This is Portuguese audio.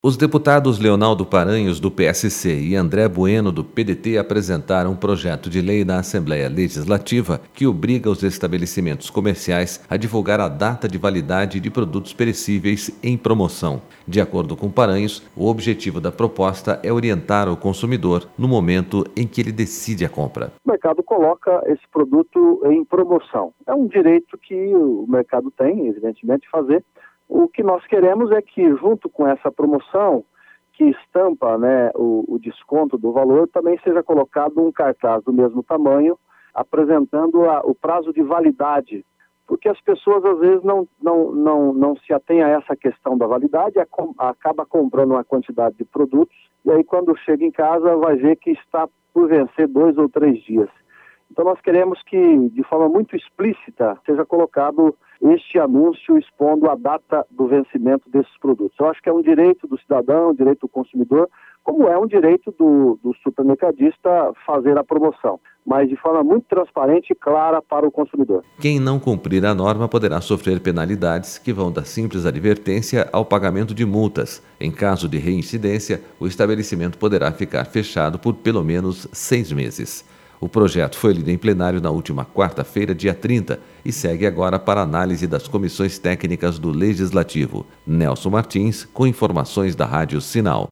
Os deputados Leonaldo Paranhos, do PSC, e André Bueno, do PDT, apresentaram um projeto de lei na Assembleia Legislativa que obriga os estabelecimentos comerciais a divulgar a data de validade de produtos perecíveis em promoção. De acordo com Paranhos, o objetivo da proposta é orientar o consumidor no momento em que ele decide a compra. O mercado coloca esse produto em promoção. É um direito que o mercado tem, evidentemente, de fazer. O que nós queremos é que, junto com essa promoção, que estampa, o desconto do valor, também seja colocado um cartaz do mesmo tamanho, apresentando o prazo de validade, porque as pessoas, às vezes, não se atêm a essa questão da validade, acaba comprando uma quantidade de produtos, e aí, quando chega em casa, vai ver que está por vencer 2 ou 3 dias. Então, nós queremos que, de forma muito explícita, seja colocado este anúncio expondo a data do vencimento desses produtos. Eu acho que é um direito do cidadão, um direito do consumidor, como é um direito do supermercadista fazer a promoção, mas de forma muito transparente e clara para o consumidor. Quem não cumprir a norma poderá sofrer penalidades que vão da simples advertência ao pagamento de multas. Em caso de reincidência, o estabelecimento poderá ficar fechado por pelo menos 6 meses. O projeto foi lido em plenário na última quarta-feira, dia 30, e segue agora para análise das comissões técnicas do Legislativo. Nelson Martins, com informações da Rádio Sinal.